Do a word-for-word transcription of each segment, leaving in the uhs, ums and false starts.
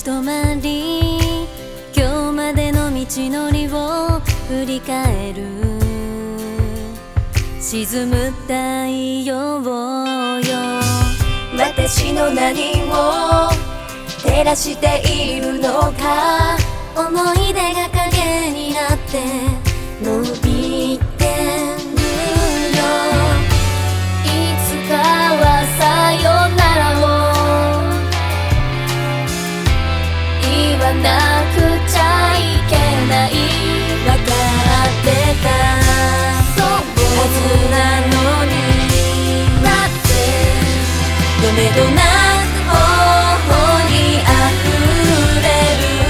止まり、今日までの道のりを振り返る。沈む太陽よ、 私の何を照らしているのか。 思い出が影になって伸びてるよ。 いつかはさよならを言わなくちゃいけない。 わかってたはずなのに、 だってどめどなく頬に溢れる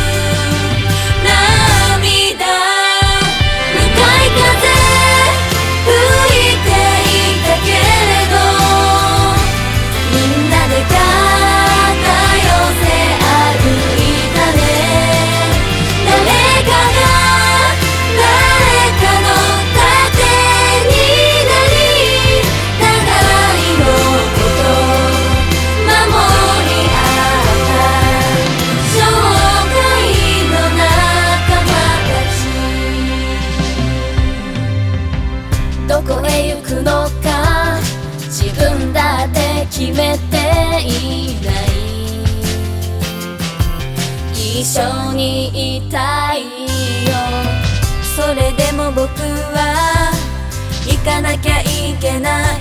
涙。 向かい風吹いていたけれど、みんなで肩寄せ歩いたね。誰かが誰かの盾になり、互いのこと守り合った生涯の仲間たち。どこへ行くのか自分だって決めていない。一緒にいたいよ。 それでも僕は行かなきゃいけない。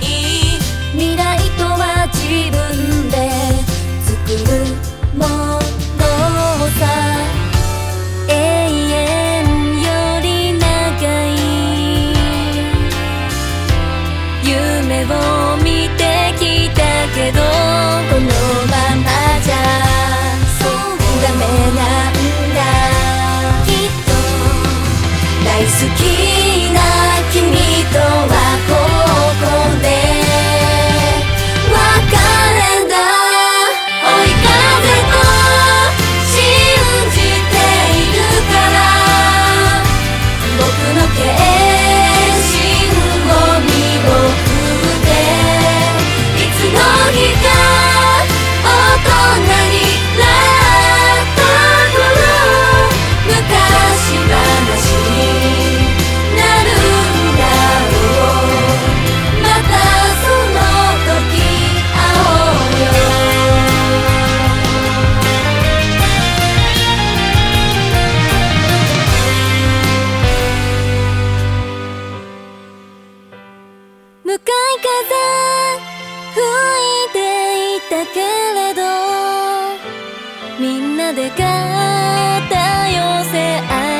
未来とは自分で作るものさ。 永遠より長い夢を見てきたけど、 このままじゃダメなんだ。きっと大好きな君とはここで別れだ。追い風と信じているから、僕の決心を見送って、いつの日か大人になった頃、昔話になるんだろう。またその時会おうよ。 向かい風吹いていたけれど、みんなで肩寄せ合